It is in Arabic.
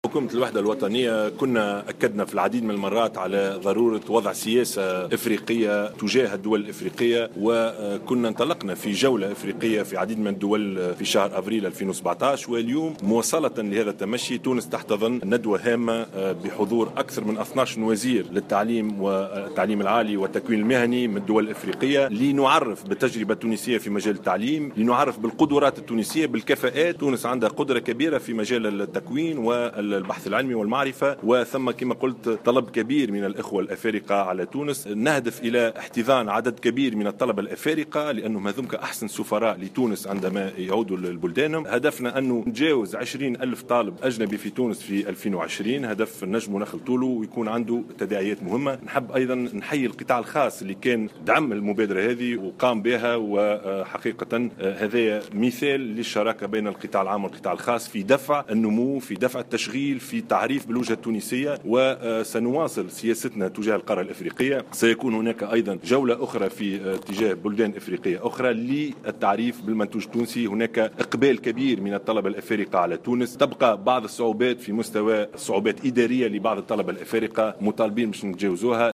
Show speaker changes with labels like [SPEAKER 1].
[SPEAKER 1] حكومة الوحدة الوطنية كنا أكدنا في العديد من المرات على ضرورة وضع سياسة إفريقية تجاه الدول الإفريقية، وكنا انطلقنا في جولة إفريقية في عديد من الدول في شهر أبريل 2017. واليوم مواصلة لهذا التمشي تونس تحتضن ندوة هامة بحضور أكثر من 12 وزير للتعليم والتعليم العالي والتكوين المهني من الدول الإفريقية، لنعرف بالتجربة التونسية في مجال التعليم، لنعرف بالقدرات التونسية بالكفاءات. تونس عندها قدرة كبيرة في مجال التكوين والبحث العلمي والمعرفة، وثم كما قلت طلب كبير من الإخوة الأفارقة على تونس. نهدف إلى احتضان عدد كبير من الطلبة الأفارقة لأنهم هذوك أحسن سفراء لتونس عندما يعودوا لبلدانهم. هدفنا أنه نتجاوز 20,000 طالب أجنبي في تونس في 2020، هدف نجم نخل طوله ويكون عنده تداعيات مهمة. نحب أيضا نحيي القطاع الخاص اللي كان دعم المبادرة هذه وقام بها، وحقيقة هذا مثال للشراكة بين القطاع العام والقطاع الخاص في دفع النمو، في دفع التشغيل، في تعريف بالوجهة التونسية. وسنواصل سياستنا تجاه القارة الإفريقية. سيكون هناك أيضا جولة أخرى في اتجاه بلدان إفريقية أخرى للتعريف بالمنتوج التونسي. هناك إقبال كبير من الطلبة الأفارقة على تونس، تبقى بعض الصعوبات في مستوى صعوبات إدارية لبعض الطلبة الأفارقة مطالبين باش نتجاوزوها.